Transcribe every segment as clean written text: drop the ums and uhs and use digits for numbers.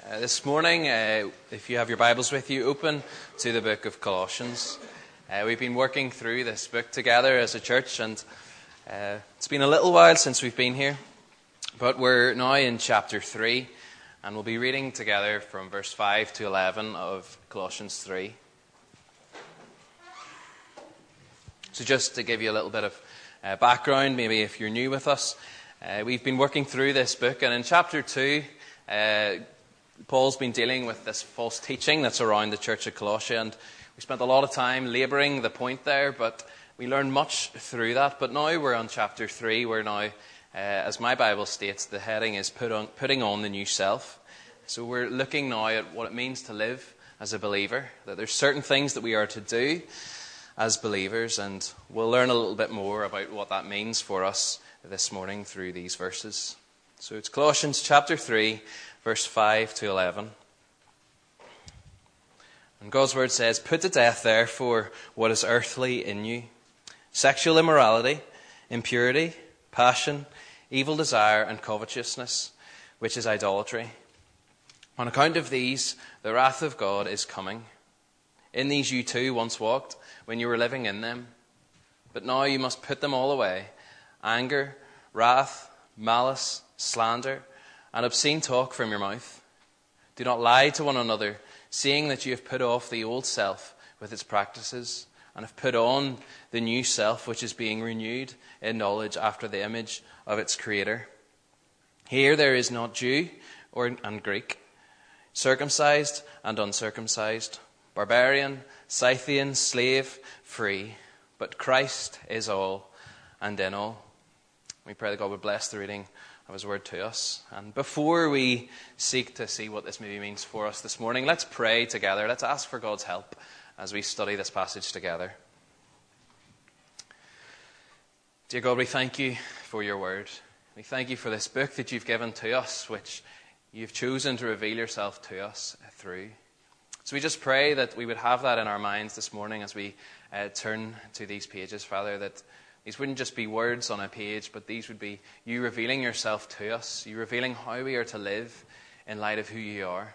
This morning, if you have your Bibles with you, open to the book of Colossians. We've been working through this book together as a church, and it's been a little while since we've been here, but we're now in chapter 3, and we'll be reading together from verse 5 to 11 of Colossians 3. So just to give you a little bit of background, maybe if you're new with us, we've been working through this book, and in chapter 2, Paul's been dealing with this false teaching that's around the church of Colossae, and we spent a lot of time labouring the point there, but we learned much through that. But now we're on chapter 3, where now, as my Bible states, the heading is putting on the new self. So we're looking now at what it means to live as a believer, that there's certain things that we are to do as believers, and we'll learn a little bit more about what that means for us this morning through these verses. So it's Colossians chapter 3, verse 5 to 11. And God's word says, "Put to death, therefore, what is earthly in you: sexual immorality, impurity, passion, evil desire, and covetousness, which is idolatry. On account of these, the wrath of God is coming. In these you too once walked, when you were living in them. But now you must put them all away: anger, wrath, malice, slander, and obscene talk from your mouth. Do not lie to one another, seeing that you have put off the old self with its practices, and have put on the new self, which is being renewed in knowledge after the image of its creator. Here there is not Jew and Greek, circumcised and uncircumcised, barbarian, Scythian, slave, free, but Christ is all and in all." We pray that God would bless the reading of his word to us. And before we seek to see what this maybe means for us this morning, let's pray together. Let's ask for God's help as we study this passage together. Dear God, we thank you for your word. We thank you for this book that you've given to us, which you've chosen to reveal yourself to us through. So we just pray that we would have that in our minds this morning as we turn to these pages, Father, that these wouldn't just be words on a page, but these would be you revealing yourself to us, you revealing how we are to live in light of who you are.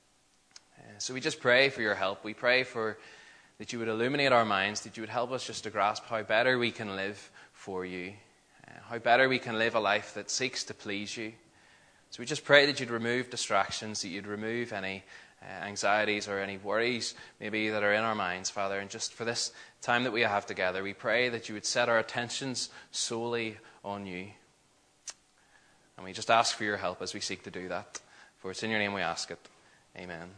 So we just pray for your help. We pray that you would illuminate our minds, that you would help us just to grasp how better we can live for you, how better we can live a life that seeks to please you. So we just pray that you'd remove distractions, that you'd remove any anxieties or any worries maybe that are in our minds, Father. And just for this time that we have together, we pray that you would set our attentions solely on you. And we just ask for your help as we seek to do that. For it's in your name we ask it. Amen.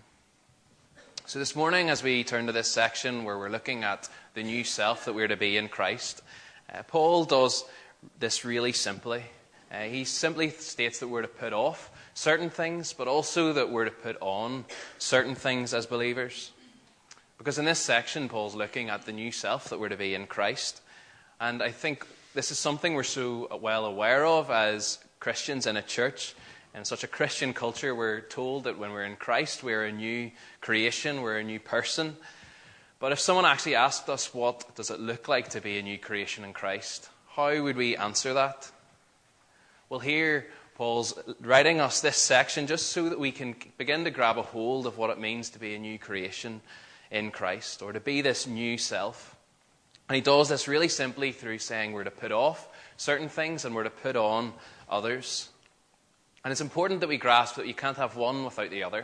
So this morning, as we turn to this section where we're looking at the new self that we're to be in Christ, Paul does this really simply. He simply states that we're to put off certain things, but also that we're to put on certain things as believers. Because in this section, Paul's looking at the new self that we're to be in Christ. And I think this is something we're so well aware of as Christians in a church. In such a Christian culture, we're told that when we're in Christ, we're a new creation, we're a new person. But if someone actually asked us, what does it look like to be a new creation in Christ? How would we answer that? Well, here Paul's writing us this section just so that we can begin to grab a hold of what it means to be a new creation in Christ, or to be this new self. And he does this really simply through saying we're to put off certain things and we're to put on others. And it's important that we grasp that you can't have one without the other.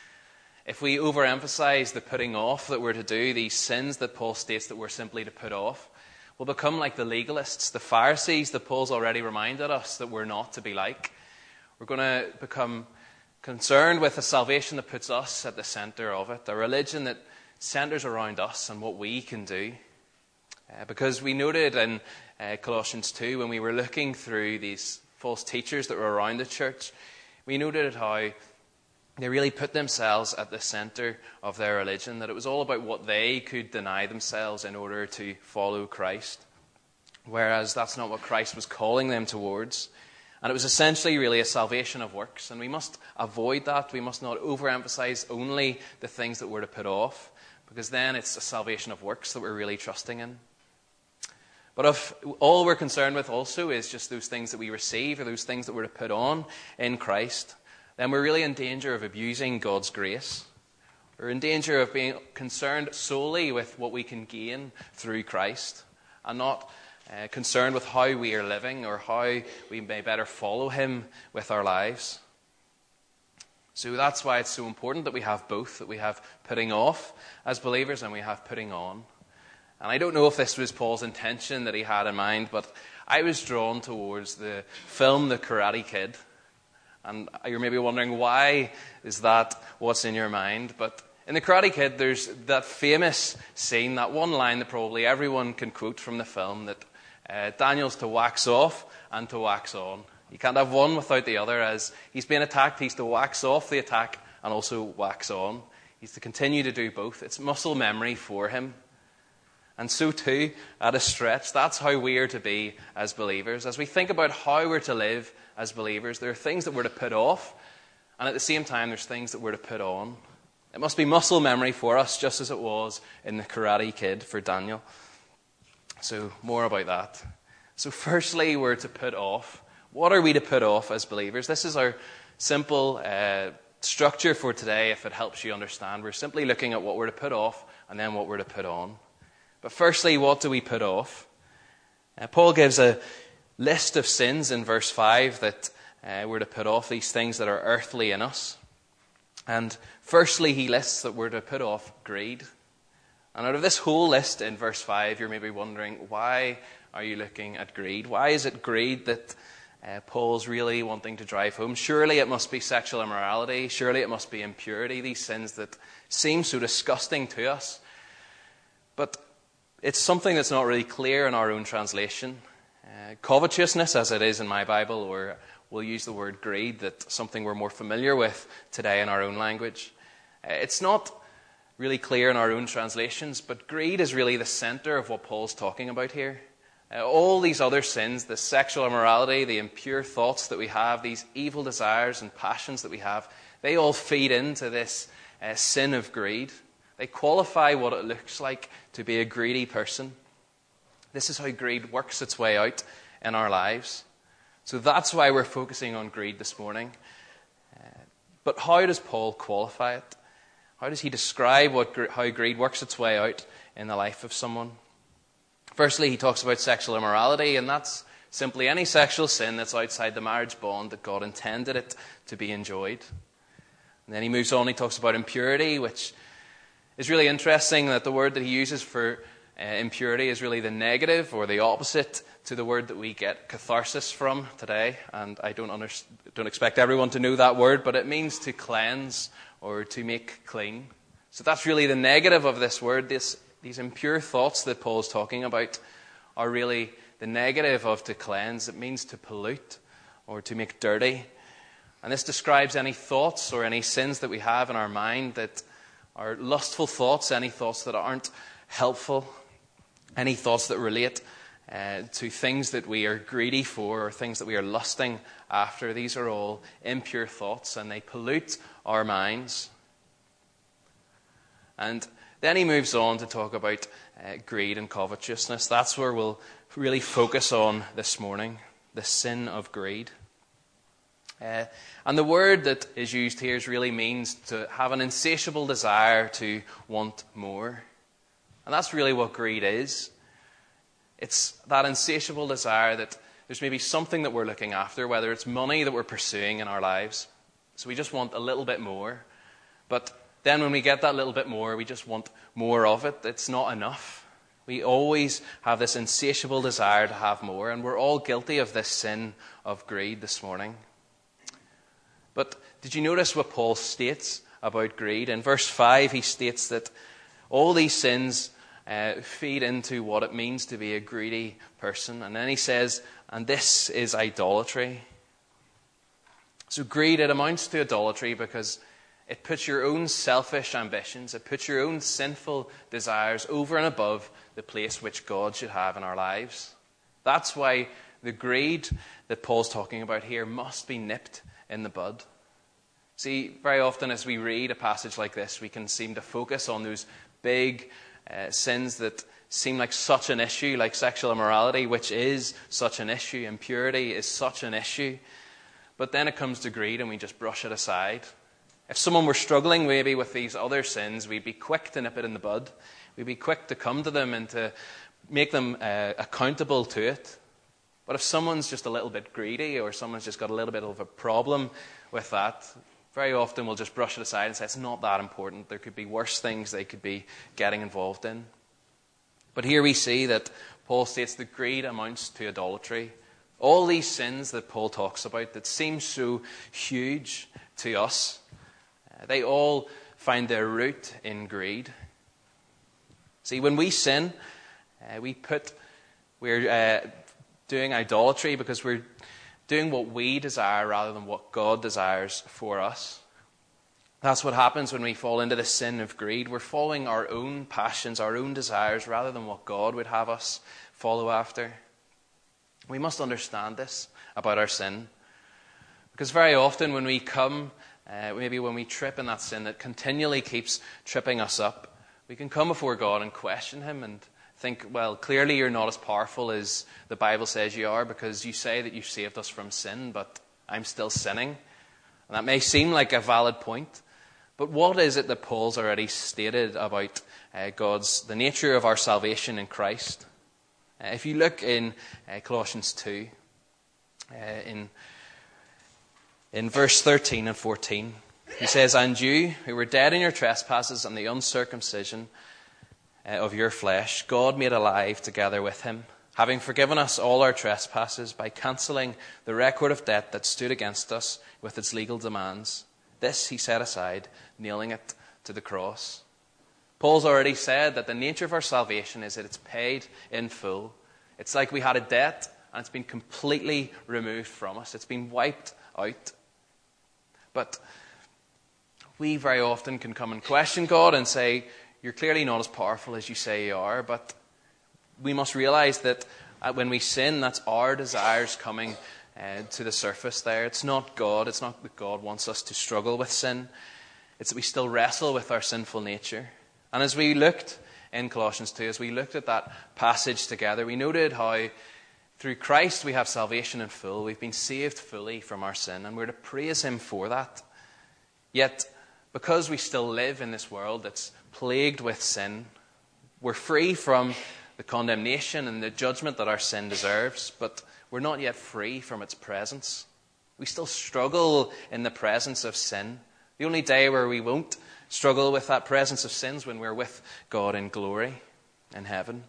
If we overemphasize the putting off that we're to do, these sins that Paul states that we're simply to put off, we'll become like the legalists, the Pharisees that Paul's already reminded us that we're not to be like. We're going to become concerned with a salvation that puts us at the center of it, a religion that centers around us and what we can do. Because we noted in Colossians 2, when we were looking through these false teachers that were around the church, we noted how they really put themselves at the center of their religion, that it was all about what they could deny themselves in order to follow Christ. Whereas that's not what Christ was calling them towards. And it was essentially really a salvation of works. And we must avoid that. We must not overemphasize only the things that we're to put off, because then it's a salvation of works that we're really trusting in. But if all we're concerned with also is just those things that we receive or those things that we're to put on in Christ, then we're really in danger of abusing God's grace. We're in danger of being concerned solely with what we can gain through Christ and not concerned with how we are living or how we may better follow him with our lives. So that's why it's so important that we have both, that we have putting off as believers and we have putting on. And I don't know if this was Paul's intention that he had in mind, but I was drawn towards the film The Karate Kid. And you're maybe wondering, why is that what's in your mind? But in The Karate Kid, there's that famous scene, that one line that probably everyone can quote from the film, that Daniel's to wax off and to wax on. You can't have one without the other. As he's being attacked, he's to wax off the attack and also wax on. He's to continue to do both. It's muscle memory for him. And so too, at a stretch, that's how we are to be as believers. As we think about how we're to live as believers, there are things that we're to put off, and at the same time, there's things that we're to put on. It must be muscle memory for us, just as it was in The Karate Kid for Daniel. So, more about that. So, firstly, we're to put off. What are we to put off as believers? This is our simple structure for today, if it helps you understand. We're simply looking at what we're to put off and then what we're to put on. But firstly, what do we put off? Paul gives a list of sins in verse 5 that we're to put off, these things that are earthly in us. And firstly, he lists that we're to put off greed. And out of this whole list in verse 5, you're maybe wondering, why are you looking at greed? Why is it greed that Paul's really wanting to drive home? Surely it must be sexual immorality. Surely it must be impurity, these sins that seem so disgusting to us. But it's something that's not really clear in our own translation. Covetousness, as it is in my Bible, or we'll use the word greed, that's something we're more familiar with today in our own language. It's not really clear in our own translations, but greed is really the center of what Paul's talking about here. All these other sins, the sexual immorality, the impure thoughts that we have, these evil desires and passions that we have, they all feed into this sin of greed. They qualify what it looks like to be a greedy person. This is how greed works its way out in our lives. So that's why we're focusing on greed this morning. But how does Paul qualify it? How does he describe how greed works its way out in the life of someone? Firstly, he talks about sexual immorality, and that's simply any sexual sin that's outside the marriage bond that God intended it to be enjoyed. And then he moves on, he talks about impurity, which is really interesting that the word that he uses for impurity is really the negative or the opposite to the word that we get catharsis from today. And I don't expect everyone to know that word, but it means to cleanse or to make clean. So that's really the negative of this word. These impure thoughts that Paul's talking about are really the negative of to cleanse. It means to pollute or to make dirty. And this describes any thoughts or any sins that we have in our mind that are lustful thoughts, any thoughts that aren't helpful, any thoughts that relate to things that we are greedy for or things that we are lusting after. These are all impure thoughts, and they pollute our minds. And then he moves on to talk about greed and covetousness. That's where we'll really focus on this morning, the sin of greed. And the word that is used here really means to have an insatiable desire to want more. And that's really what greed is. It's that insatiable desire that there's maybe something that we're looking after, whether it's money that we're pursuing in our lives. So we just want a little bit more. But then when we get that little bit more, we just want more of it. It's not enough. We always have this insatiable desire to have more, and we're all guilty of this sin of greed this morning. But did you notice what Paul states about greed? In verse 5, he states that all these sins feed into what it means to be a greedy person. And then he says, and this is idolatry. So greed, it amounts to idolatry because it puts your own selfish ambitions, it puts your own sinful desires over and above the place which God should have in our lives. That's why the greed that Paul's talking about here must be nipped in the bud. See, very often as we read a passage like this, we can seem to focus on those big sins that seem like such an issue, like sexual immorality, which is such an issue. Impurity is such an issue. but then it comes to greed and we just brush it aside. If someone were struggling maybe with these other sins, we'd be quick to nip it in the bud. We'd be quick to come to them and to make them accountable to it. But if someone's just a little bit greedy, or someone's just got a little bit of a problem with that, very often we'll just brush it aside and say it's not that important. There could be worse things they could be getting involved in. But here we see that Paul states that greed amounts to idolatry. All these sins that Paul talks about that seem so huge to us, they all find their root in greed. See, when we sin, we're doing idolatry because we're doing what we desire rather than what God desires for us. That's what happens when we fall into the sin of greed. We're following our own passions, our own desires, rather than what God would have us follow after. We must understand this about our sin. Because very often when we come, maybe when we trip in that sin that continually keeps tripping us up, we can come before God and question Him and think, well, clearly you're not as powerful as the Bible says you are, because you say that you've saved us from sin, but I'm still sinning. And that may seem like a valid point. But what is it that Paul's already stated about the nature of our salvation in Christ? If you look in Colossians 2, in verse 13 and 14, he says, "And you, who were dead in your trespasses and the uncircumcision of your flesh, God made alive together with him, having forgiven us all our trespasses by cancelling the record of debt that stood against us with its legal demands. This he set aside, nailing it to the cross." Paul's already said that the nature of our salvation is that it's paid in full. It's like we had a debt and it's been completely removed from us. It's been wiped out. But we very often can come and question God and say, you're clearly not as powerful as you say you are. But we must realize that when we sin, that's our desires coming to the surface there. It's not God. It's not that God wants us to struggle with sin. It's that we still wrestle with our sinful nature. And as we looked in Colossians 2, as we looked at that passage together, we noted how through Christ we have salvation in full. We've been saved fully from our sin, and we're to praise Him for that. Yet, because we still live in this world that's plagued with sin, we're free from the condemnation and the judgment that our sin deserves, but we're not yet free from its presence. We still struggle in the presence of sin. The only day where we won't struggle with that presence of sin is when we're with God in glory in heaven.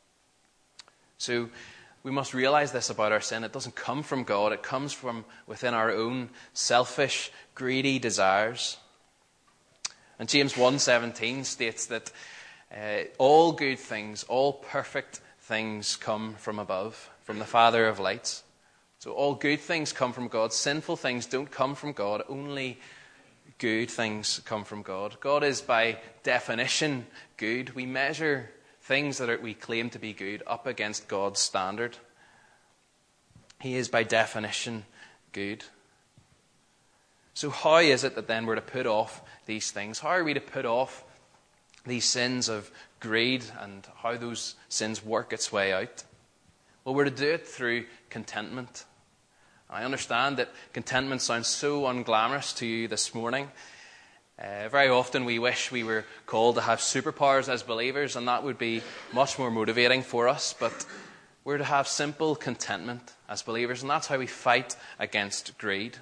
So we must realize this about our sin. It doesn't come from God. It comes from within our own selfish, greedy desires. And James 1:17 states that all good things, all perfect things come from above, from the Father of lights. So all good things come from God. Sinful things don't come from God. Only good things come from God. God is by definition good. We measure things that we claim to be good up against God's standard. He is by definition good. So how is it that then we're to put off these things? How are we to put off these sins of greed and how those sins work its way out? Well, we're to do it through contentment. I understand that contentment sounds so unglamorous to you this morning. Very often we wish we were called to have superpowers as believers, and that would be much more motivating for us. But we're to have simple contentment as believers, and that's how we fight against greed.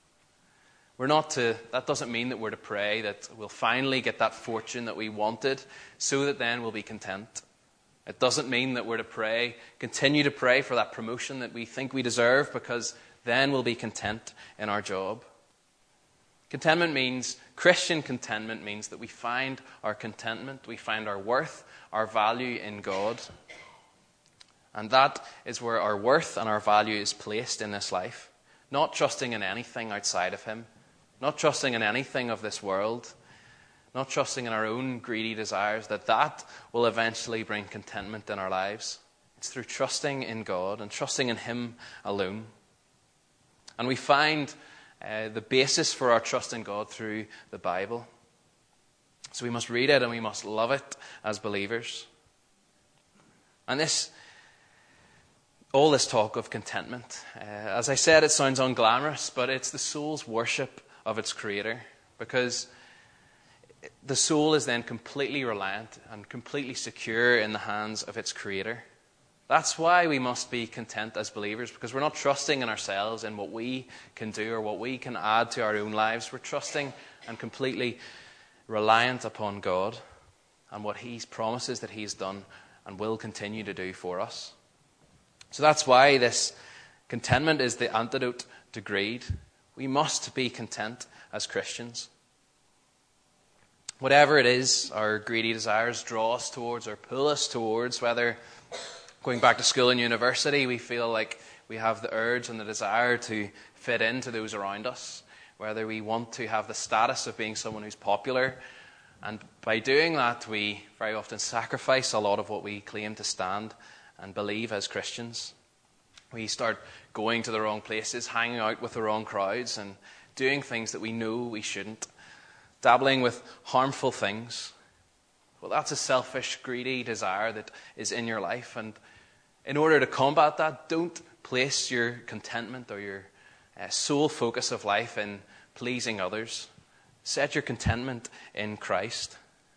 That doesn't mean that we're to pray that we'll finally get that fortune that we wanted, so that then we'll be content. It doesn't mean that we're to continue to pray for that promotion that we think we deserve, because then we'll be content in our job. Christian contentment means that we find our contentment, we find our worth, our value in God. And that is where our worth and our value is placed in this life. Not trusting in anything outside of Him, not trusting in anything of this world, not trusting in our own greedy desires, that will eventually bring contentment in our lives. It's through trusting in God and trusting in Him alone. And we find the basis for our trust in God through the Bible. So we must read it and we must love it as believers. And all this talk of contentment, as I said, it sounds unglamorous, but it's the soul's worship of its creator, because the soul is then completely reliant and completely secure in the hands of its creator. That's why we must be content as believers, because we're not trusting in ourselves and what we can do or what we can add to our own lives. We're trusting and completely reliant upon God and what He promises that He's done and will continue to do for us. So that's why this contentment is the antidote to greed. We must be content as Christians. Whatever it is our greedy desires draw us towards or pull us towards, whether going back to school and university, we feel like we have the urge and the desire to fit into those around us, whether we want to have the status of being someone who's popular, and by doing that we very often sacrifice a lot of what we claim to stand and believe as Christians. We start going to the wrong places, hanging out with the wrong crowds, and doing things that we know we shouldn't, dabbling with harmful things. Well, that's a selfish, greedy desire that is in your life, and in order to combat that, don't place your contentment or your sole focus of life in pleasing others. Set your contentment in Christ.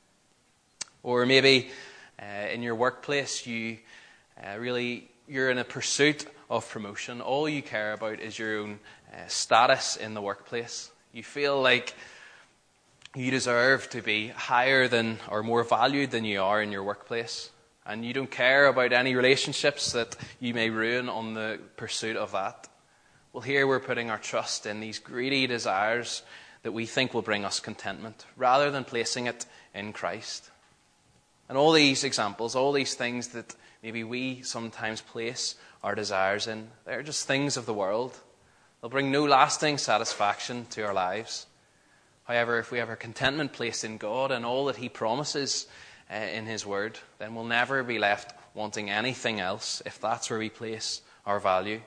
Or maybe in your workplace, you're in a pursuit of promotion. All you care about is your own status in the workplace. You feel like you deserve to be higher than or more valued than you are in your workplace. And you don't care about any relationships that you may ruin on the pursuit of that. Well, here we're putting our trust in these greedy desires that we think will bring us contentment, rather than placing it in Christ. And all these examples, all these things that maybe we sometimes place our desires in, they're just things of the world. They'll bring no lasting satisfaction to our lives. However, if we have our contentment placed in God and all that He promises in His Word, then we'll never be left wanting anything else if that's where we place our value.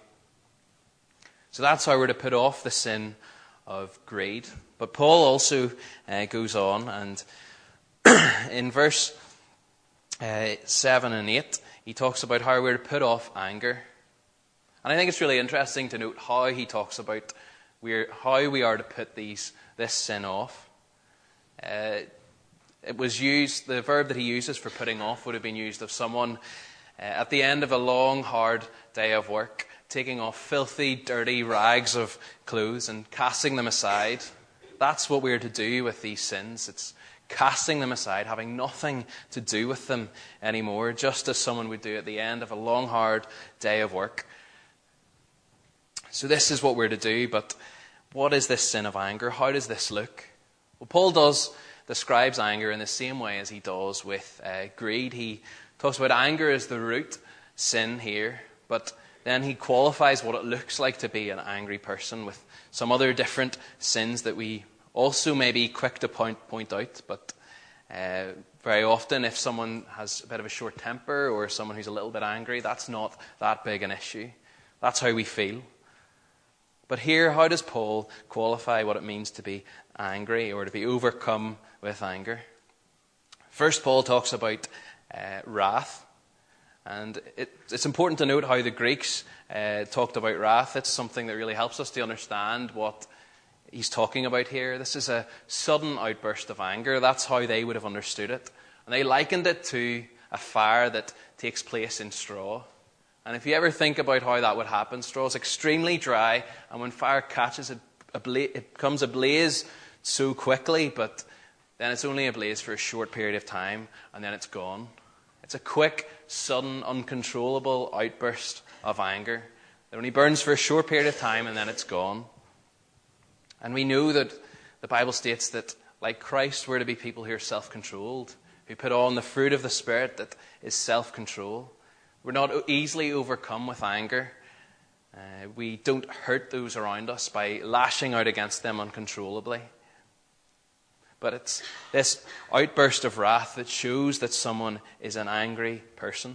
So that's how we're to put off the sin of greed. But Paul also goes on, and in verse 7 and 8, he talks about how we're to put off anger. And I think it's really interesting to note how he talks about how we are to put this sin off. It was used, the verb that he uses for putting off would have been used of someone at the end of a long, hard day of work, taking off filthy, dirty rags of clothes and casting them aside. That's what we're to do with these sins. It's casting them aside, having nothing to do with them anymore, just as someone would do at the end of a long, hard day of work. So this is what we're to do, but what is this sin of anger? How does this look? Well, Paul describes anger in the same way as he does with greed. He talks about anger as the root sin here, but then he qualifies what it looks like to be an angry person with some other different sins that we also may be quick to point out. But very often, if someone has a bit of a short temper or someone who's a little bit angry, that's not that big an issue. That's how we feel. But here, how does Paul qualify what it means to be angry or to be overcome with anger? First, Paul talks about wrath. And it's important to note how the Greeks talked about wrath. It's something that really helps us to understand what he's talking about here. This is a sudden outburst of anger. That's how they would have understood it. And they likened it to a fire that takes place in straw. And if you ever think about how that would happen, straw is extremely dry, and when fire catches it, it becomes ablaze so quickly, but then it's only ablaze for a short period of time, and then it's gone. It's a quick, sudden, uncontrollable outburst of anger. It only burns for a short period of time, and then it's gone. And we know that the Bible states that, like Christ, we're to be people who are self-controlled, who put on the fruit of the Spirit that is self-control. We're not easily overcome with anger. We don't hurt those around us by lashing out against them uncontrollably. But it's this outburst of wrath that shows that someone is an angry person.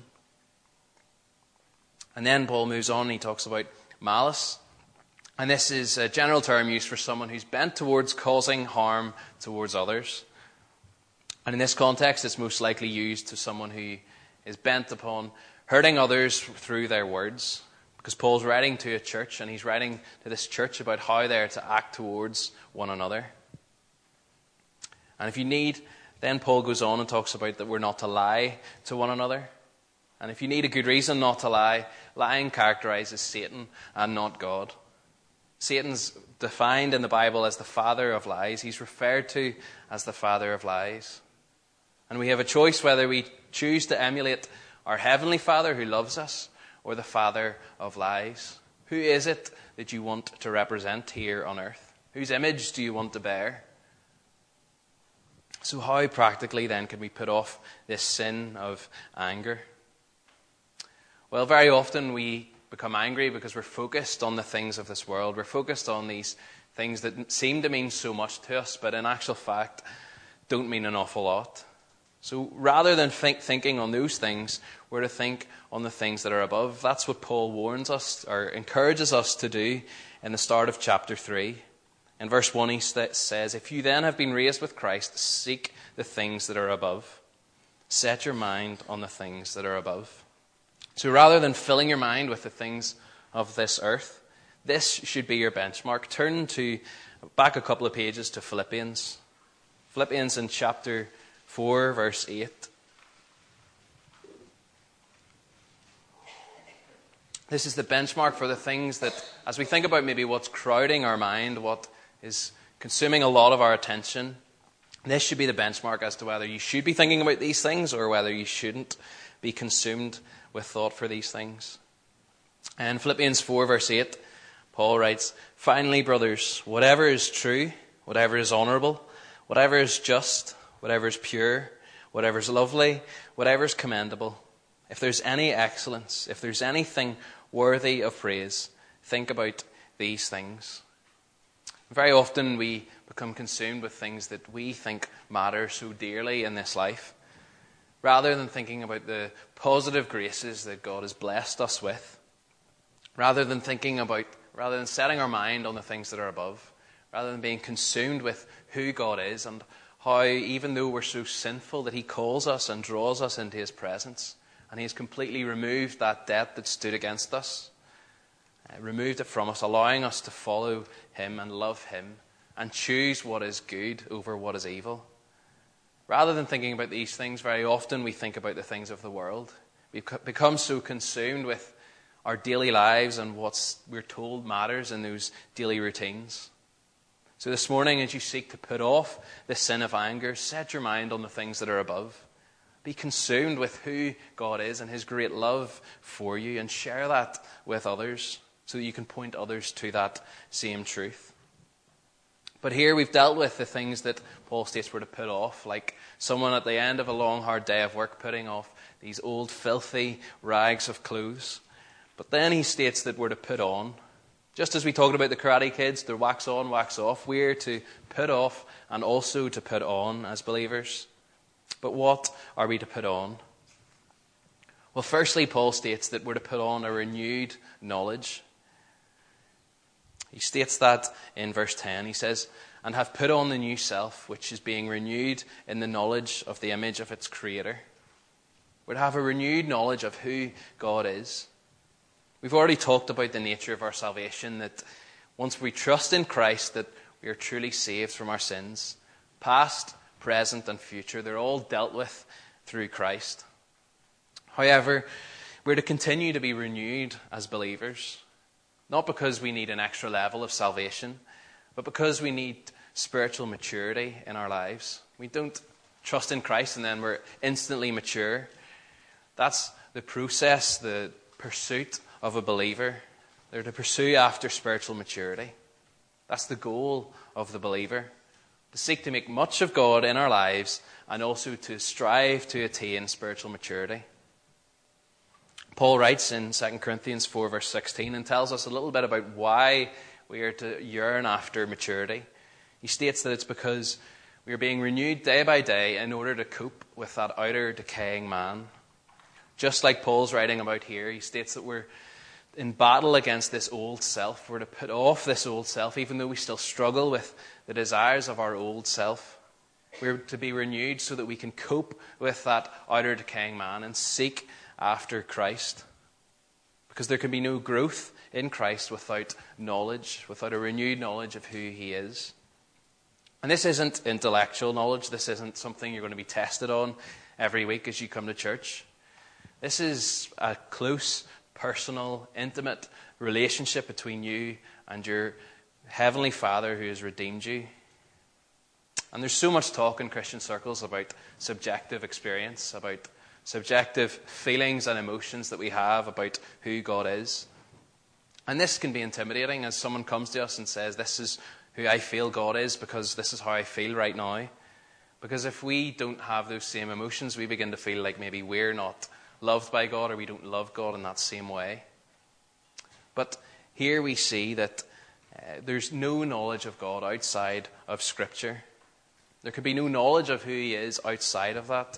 And then Paul moves on and he talks about malice. And this is a general term used for someone who's bent towards causing harm towards others. And in this context, it's most likely used to someone who is bent upon hurting others through their words. Because Paul's writing to a church, and he's writing to this church about how they're to act towards one another. And if you need, then Paul goes on and talks about that we're not to lie to one another. And if you need a good reason not to lie, lying characterizes Satan and not God. Satan's defined in the Bible as the father of lies. He's referred to as the father of lies. And we have a choice whether we choose to emulate our heavenly Father who loves us, or the father of lies. Who is it that you want to represent here on earth? Whose image do you want to bear? So how practically then can we put off this sin of anger? Well, very often we become angry because we're focused on the things of this world. We're focused on these things that seem to mean so much to us, but in actual fact don't mean an awful lot. So rather than thinking on those things, we're to think on the things that are above. That's what Paul warns us or encourages us to do in the start of chapter 3. In verse 1 he says, "If you then have been raised with Christ, seek the things that are above. Set your mind on the things that are above." So rather than filling your mind with the things of this earth, this should be your benchmark. Turn back a couple of pages to Philippians. Philippians in chapter 4, verse 8. This is the benchmark for the things that, as we think about maybe what's crowding our mind, what is consuming a lot of our attention, this should be the benchmark as to whether you should be thinking about these things or whether you shouldn't be consumed with thought for these things. And Philippians 4, verse 8, Paul writes, "Finally, brothers, whatever is true, whatever is honorable, whatever is just, whatever is pure, whatever is lovely, whatever is commendable, if there's any excellence, if there's anything worthy of praise, think about these things." Very often we become consumed with things that we think matter so dearly in this life, rather than thinking about the positive graces that God has blessed us with, rather than setting our mind on the things that are above, rather than being consumed with who God is and how, even though we're so sinful, that he calls us and draws us into his presence, and he has completely removed that debt that stood against us, removed it from us, allowing us to follow him and love him and choose what is good over what is evil. Rather than thinking about these things, very often we think about the things of the world. We become so consumed with our daily lives and what we're told matters in those daily routines. So this morning, as you seek to put off the sin of anger, set your mind on the things that are above. Be consumed with who God is and his great love for you, and share that with others so that you can point others to that same truth. But here we've dealt with the things that Paul states we're to put off, like someone at the end of a long, hard day of work putting off these old, filthy rags of clothes. But then he states that we're to put on. Just as we talked about the Karate Kids, the wax on, wax off, we're to put off and also to put on as believers. But what are we to put on? Well, firstly, Paul states that we're to put on a renewed knowledge. He states that in verse 10. He says, "And have put on the new self, which is being renewed in the knowledge of the image of its creator." We're to have a renewed knowledge of who God is. We've already talked about the nature of our salvation, that once we trust in Christ, that we are truly saved from our sins. Past, present, and future, they're all dealt with through Christ. However, we're to continue to be renewed as believers, not because we need an extra level of salvation, but because we need spiritual maturity in our lives. We don't trust in Christ and then we're instantly mature. That's the process, the pursuit of a believer. They're to pursue after spiritual maturity. That's the goal of the believer. To seek to make much of God in our lives and also to strive to attain spiritual maturity. Paul writes in 2 Corinthians 4 verse 16 and tells us a little bit about why we are to yearn after maturity. He states that it's because we are being renewed day by day in order to cope with that outer decaying man. Just like Paul's writing about here, he states that we're in battle against this old self. We're to put off this old self, even though we still struggle with the desires of our old self. We're to be renewed so that we can cope with that outer decaying man and seek after Christ. Because there can be no growth in Christ without knowledge, without a renewed knowledge of who he is. And this isn't intellectual knowledge. This isn't something you're going to be tested on every week as you come to church. This is a close, personal, intimate relationship between you and your Heavenly Father who has redeemed you. And there's so much talk in Christian circles about subjective experience, about subjective feelings and emotions that we have about who God is. And this can be intimidating as someone comes to us and says, this is who I feel God is because this is how I feel right now. Because if we don't have those same emotions, we begin to feel like maybe we're not loved by God or we don't love God in that same way. But here we see that there's no knowledge of God outside of Scripture. There could be no knowledge of who he is outside of that.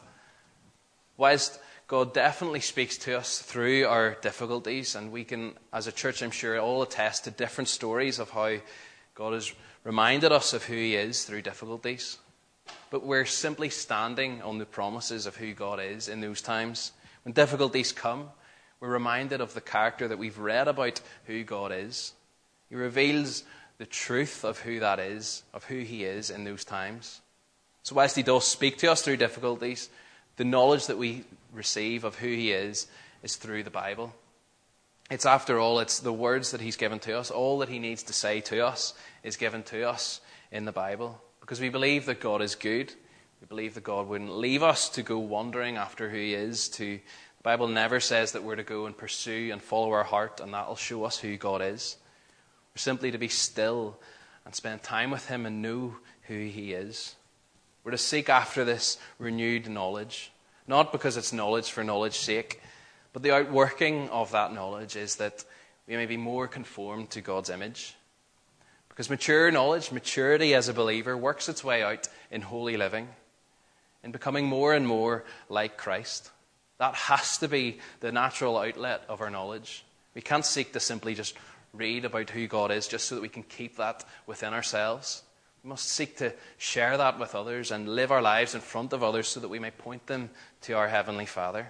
Whilst God definitely speaks to us through our difficulties, and we can, as a church, I'm sure, all attest to different stories of how God has reminded us of who he is through difficulties. But we're simply standing on the promises of who God is in those times. When difficulties come, we're reminded of the character that we've read about who God is. He reveals the truth of who that is, of who he is in those times. So whilst he does speak to us through difficulties, the knowledge that we receive of who he is through the Bible. It's after all, it's the words that he's given to us. All that he needs to say to us is given to us in the Bible. Because we believe that God is good. We believe that God wouldn't leave us to go wandering after who he is. The Bible never says that we're to go and pursue and follow our heart and that'll show us who God is. We're simply to be still and spend time with him and know who he is. We're to seek after this renewed knowledge, not because it's knowledge for knowledge's sake, but the outworking of that knowledge is that we may be more conformed to God's image. Because mature knowledge, maturity as a believer, works its way out in holy living, in becoming more and more like Christ. That has to be the natural outlet of our knowledge. We can't seek to simply just read about who God is just so that we can keep that within ourselves. We must seek to share that with others and live our lives in front of others so that we may point them to our Heavenly Father.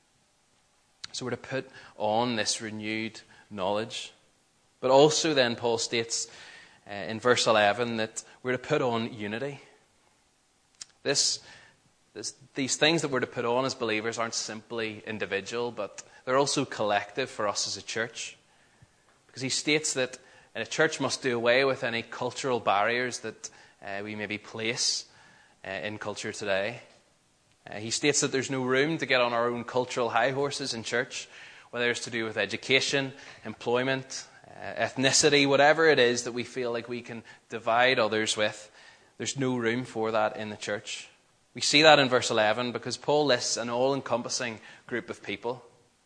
So we're to put on this renewed knowledge. But also then Paul states in verse 11 that we're to put on unity. These things that we're to put on as believers aren't simply individual, but they're also collective for us as a church. Because he states that a church must do away with any cultural barriers that we maybe place in culture today. He states that there's no room to get on our own cultural high horses in church, whether it's to do with education, employment, ethnicity, whatever it is that we feel like we can divide others with. There's no room for that in the church. We see that in verse 11 because Paul lists an all-encompassing group of people.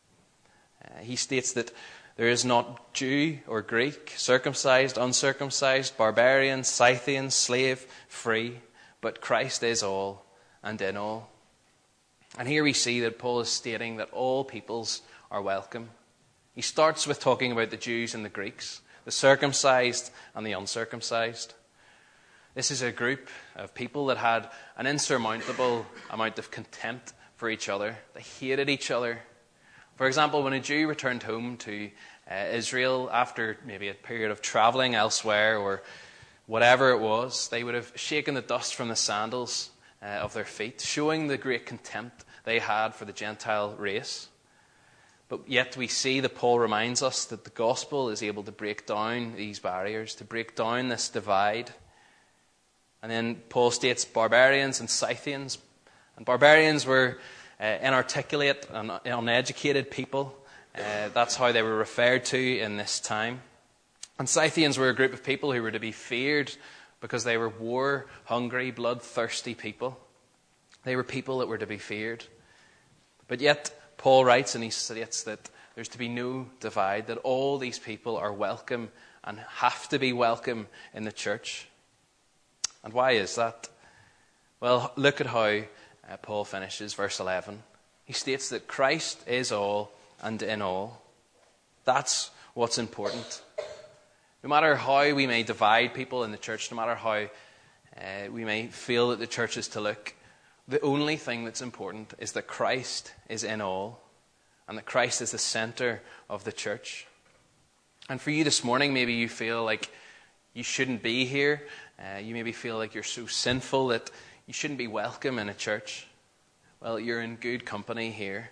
He states that there is not Jew or Greek, circumcised, uncircumcised, barbarian, Scythian, slave, free, but Christ is all and in all. And here we see that Paul is stating that all peoples are welcome. He starts with talking about the Jews and the Greeks, the circumcised and the uncircumcised. This is a group of people that had an insurmountable amount of contempt for each other. They hated each other. For example, when a Jew returned home to Israel after maybe a period of traveling elsewhere or whatever it was, they would have shaken the dust from the sandals of their feet, showing the great contempt they had for the Gentile race. But yet we see that Paul reminds us that the gospel is able to break down these barriers, to break down this divide. And then Paul states barbarians and Scythians. And barbarians were inarticulate and uneducated people. That's how they were referred to in this time. And Scythians were a group of people who were to be feared because they were war-hungry, bloodthirsty people. They were people that were to be feared. But yet Paul writes and he states that there's to be no divide, that all these people are welcome and have to be welcome in the church. And why is that? Well, look at how Paul finishes verse 11. He states that Christ is all and in all. That's what's important. No matter how we may divide people in the church, no matter how we may feel that the church is to look, the only thing that's important is that Christ is in all. and that Christ is the center of the church. And for you this morning, maybe you feel like you shouldn't be here. You maybe feel like you're so sinful that you shouldn't be welcome in a church. Well, you're in good company here.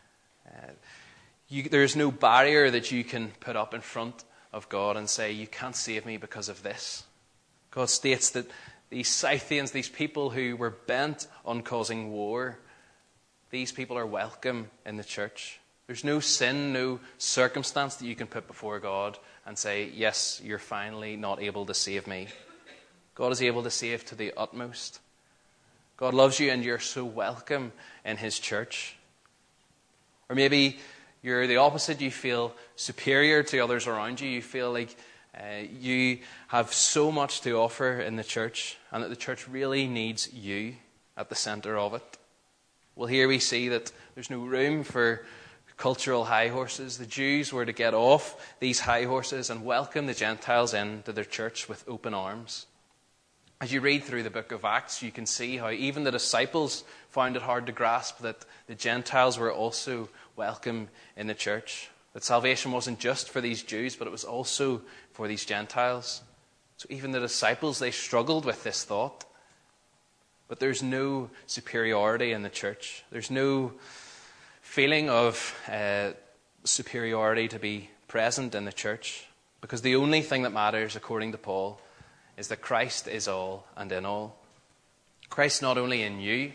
There's no barrier that you can put up in front of God and say, you can't save me because of this. God states that these Scythians, these people who were bent on causing war, these people are welcome in the church. There's no sin, no circumstance that you can put before God and say, yes, you're finally not able to save me. God is able to save to the utmost. God loves you and you're so welcome in his church. Or maybe you're the opposite. You feel superior to others around you. You feel like you have so much to offer in the church and that the church really needs you at the center of it. Well, here we see that there's no room for cultural high horses. The Jews were to get off these high horses and welcome the Gentiles into their church with open arms. As you read through the book of Acts, you can see how even the disciples found it hard to grasp that the Gentiles were also welcome in the church. That salvation wasn't just for these Jews, but it was also for these Gentiles. So even the disciples, they struggled with this thought. But there's no superiority in the church. There's no feeling of superiority to be present in the church. Because the only thing that matters, according to Paul, is that Christ is all and in all. Christ's not only in you,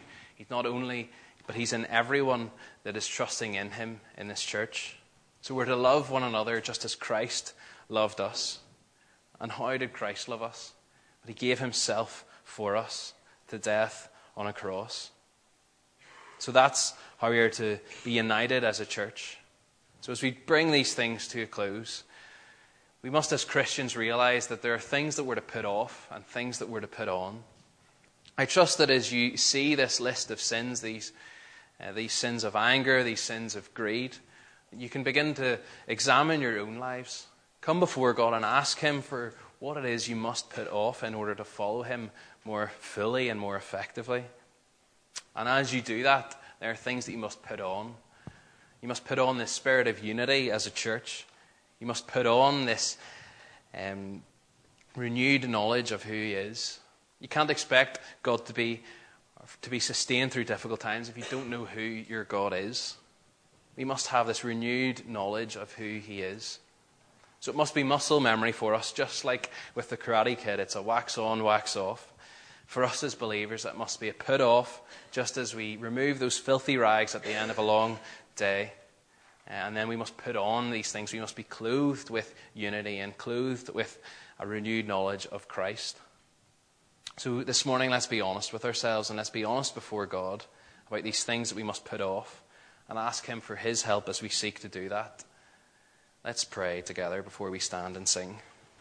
but he's in everyone that is trusting in him in this church. So we're to love one another just as Christ loved us. And how did Christ love us? But he gave himself for us to death on a cross. So that's how we are to be united as a church. So as we bring these things to a close, we must as Christians realize that there are things that we're to put off and things that we're to put on. I trust that as you see this list of sins, these sins of anger, these sins of greed, you can begin to examine your own lives. Come before God and ask him for what it is you must put off in order to follow him more fully and more effectively. And as you do that, there are things that you must put on. You must put on this spirit of unity as a church. You must put on this renewed knowledge of who he is. You can't expect God to be sustained through difficult times if you don't know who your God is. We must have this renewed knowledge of who he is. So it must be muscle memory for us, just like with the Karate Kid. It's a wax on, wax off. For us as believers, that must be a put off, just as we remove those filthy rags at the end of a long day. And then we must put on these things. We must be clothed with unity and clothed with a renewed knowledge of Christ. So this morning, let's be honest with ourselves and let's be honest before God about these things that we must put off and ask him for his help as we seek to do that. Let's pray together before we stand and sing.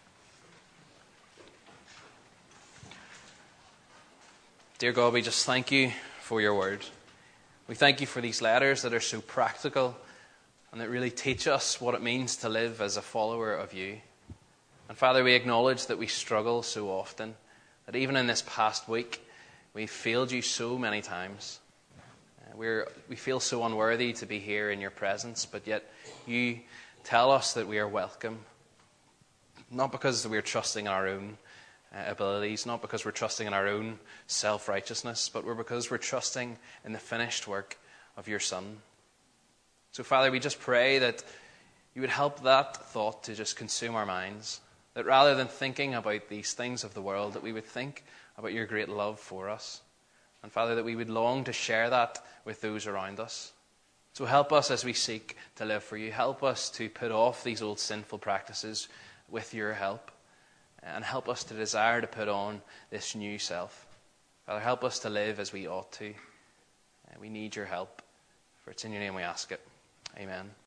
Dear God, we just thank you for your word. We thank you for these letters that are so practical and that really teach us what it means to live as a follower of you. And Father, we acknowledge that we struggle so often, that even in this past week, we've failed you so many times. We feel so unworthy to be here in your presence, but yet you tell us that we are welcome. Not because we're trusting in our own abilities, not because we're trusting in our own self-righteousness, but because we're trusting in the finished work of your Son. So, Father, we just pray that you would help that thought to just consume our minds, that rather than thinking about these things of the world, that we would think about your great love for us. And, Father, that we would long to share that with those around us. So help us as we seek to live for you. Help us to put off these old sinful practices with your help. And help us to desire to put on this new self. Father, help us to live as we ought to. We need your help. For it's in your name we ask it. Amen.